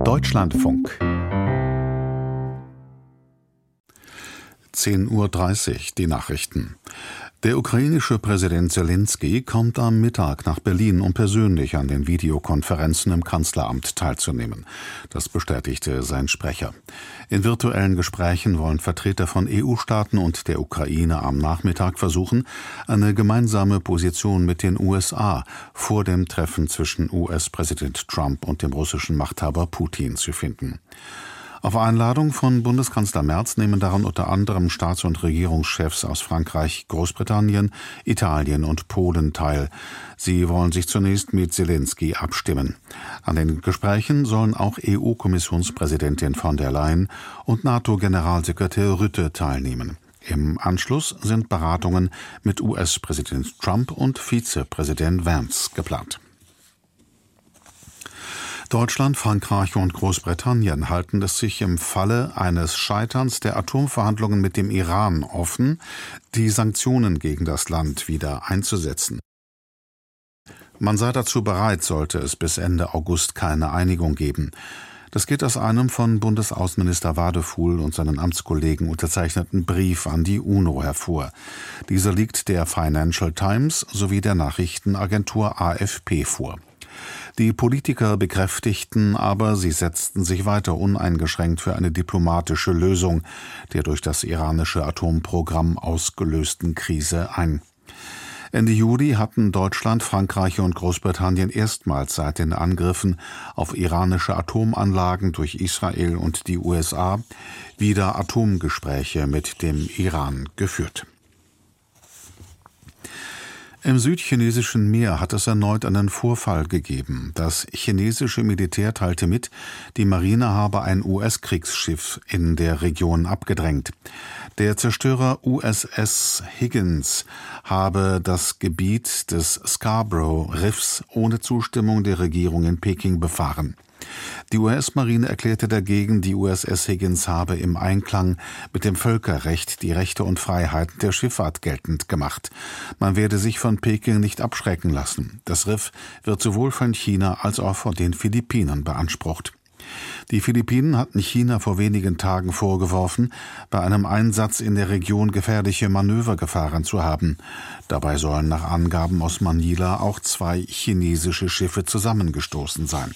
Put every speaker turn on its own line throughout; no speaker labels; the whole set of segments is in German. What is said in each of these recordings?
Deutschlandfunk 10:30 Uhr, die Nachrichten. Der ukrainische Präsident Selenskyj kommt am Mittag nach Berlin, um persönlich an den Videokonferenzen im Kanzleramt teilzunehmen. Das bestätigte sein Sprecher. In virtuellen Gesprächen wollen Vertreter von EU-Staaten und der Ukraine am Nachmittag versuchen, eine gemeinsame Position mit den USA vor dem Treffen zwischen US-Präsident Trump und dem russischen Machthaber Putin zu finden. Auf Einladung von Bundeskanzler Merz nehmen daran unter anderem Staats- und Regierungschefs aus Frankreich, Großbritannien, Italien und Polen teil. Sie wollen sich zunächst mit Selenskyj abstimmen. An den Gesprächen sollen auch EU-Kommissionspräsidentin von der Leyen und NATO-Generalsekretär Rutte teilnehmen. Im Anschluss sind Beratungen mit US-Präsident Trump und Vizepräsident Vance geplant. Deutschland, Frankreich und Großbritannien halten es sich im Falle eines Scheiterns der Atomverhandlungen mit dem Iran offen, die Sanktionen gegen das Land wieder einzusetzen. Man sei dazu bereit, sollte es bis Ende August keine Einigung geben. Das geht aus einem von Bundesaußenminister Wadefuhl und seinen Amtskollegen unterzeichneten Brief an die UNO hervor. Dieser liegt der Financial Times sowie der Nachrichtenagentur AFP vor. Die Politiker bekräftigten aber, sie setzten sich weiter uneingeschränkt für eine diplomatische Lösung der durch das iranische Atomprogramm ausgelösten Krise ein. Ende Juli hatten Deutschland, Frankreich und Großbritannien erstmals seit den Angriffen auf iranische Atomanlagen durch Israel und die USA wieder Atomgespräche mit dem Iran geführt. Im südchinesischen Meer hat es erneut einen Vorfall gegeben. Das chinesische Militär teilte mit, die Marine habe ein US-Kriegsschiff in der Region abgedrängt. Der Zerstörer USS Higgins habe das Gebiet des Scarborough-Riffs ohne Zustimmung der Regierung in Peking befahren. Die US-Marine erklärte dagegen, die USS Higgins habe im Einklang mit dem Völkerrecht die Rechte und Freiheiten der Schifffahrt geltend gemacht. Man werde sich von Peking nicht abschrecken lassen. Das Riff wird sowohl von China als auch von den Philippinen beansprucht. Die Philippinen hatten China vor wenigen Tagen vorgeworfen, bei einem Einsatz in der Region gefährliche Manöver gefahren zu haben. Dabei sollen nach Angaben aus Manila auch 2 chinesische Schiffe zusammengestoßen sein.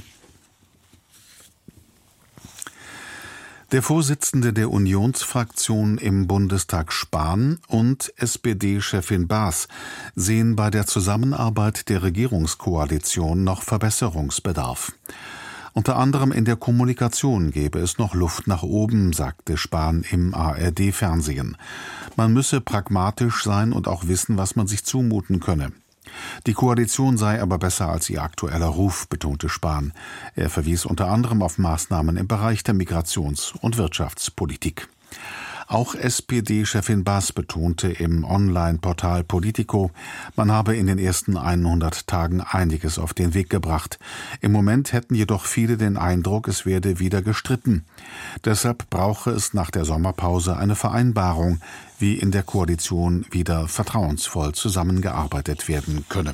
Der Vorsitzende der Unionsfraktion im Bundestag Spahn und SPD-Chefin Baas sehen bei der Zusammenarbeit der Regierungskoalition noch Verbesserungsbedarf. Unter anderem in der Kommunikation gäbe es noch Luft nach oben, sagte Spahn im ARD-Fernsehen. Man müsse pragmatisch sein und auch wissen, was man sich zumuten könne. Die Koalition sei aber besser als ihr aktueller Ruf, betonte Spahn. Er verwies unter anderem auf Maßnahmen im Bereich der Migrations- und Wirtschaftspolitik. Auch SPD-Chefin Baas betonte im Online-Portal Politico, man habe in den ersten 100 Tagen einiges auf den Weg gebracht. Im Moment hätten jedoch viele den Eindruck, es werde wieder gestritten. Deshalb brauche es nach der Sommerpause eine Vereinbarung, wie in der Koalition wieder vertrauensvoll zusammengearbeitet werden könne.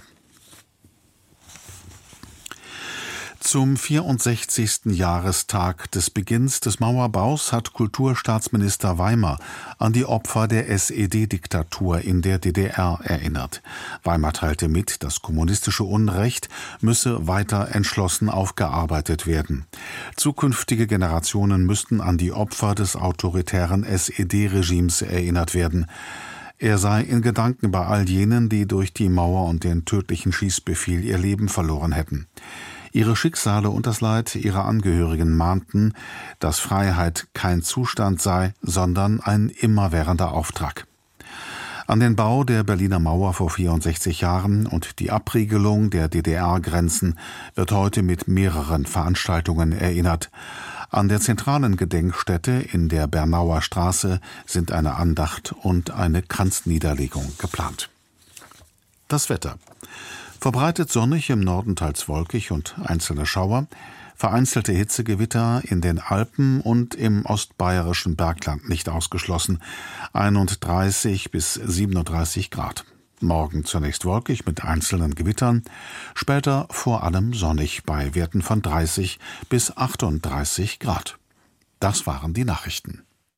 Zum 64. Jahrestag des Beginns des Mauerbaus hat Kulturstaatsminister Weimer an die Opfer der SED-Diktatur in der DDR erinnert. Weimer teilte mit, das kommunistische Unrecht müsse weiter entschlossen aufgearbeitet werden. Zukünftige Generationen müssten an die Opfer des autoritären SED-Regimes erinnert werden. Er sei in Gedanken bei all jenen, die durch die Mauer und den tödlichen Schießbefehl ihr Leben verloren hätten. Ihre Schicksale und das Leid ihrer Angehörigen mahnten, dass Freiheit kein Zustand sei, sondern ein immerwährender Auftrag. An den Bau der Berliner Mauer vor 64 Jahren und die Abriegelung der DDR-Grenzen wird heute mit mehreren Veranstaltungen erinnert. An der zentralen Gedenkstätte in der Bernauer Straße sind eine Andacht und eine Kranzniederlegung geplant. Das Wetter. Verbreitet sonnig, im Norden teils wolkig und einzelne Schauer, vereinzelte Hitzegewitter in den Alpen und im ostbayerischen Bergland nicht ausgeschlossen, 31 bis 37 Grad. Morgen zunächst wolkig mit einzelnen Gewittern, später vor allem sonnig bei Werten von 30 bis 38 Grad. Das waren die Nachrichten.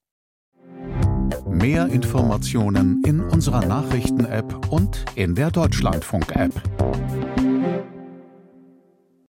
Mehr Informationen in unserer Nachrichten-App und in der Deutschlandfunk-App.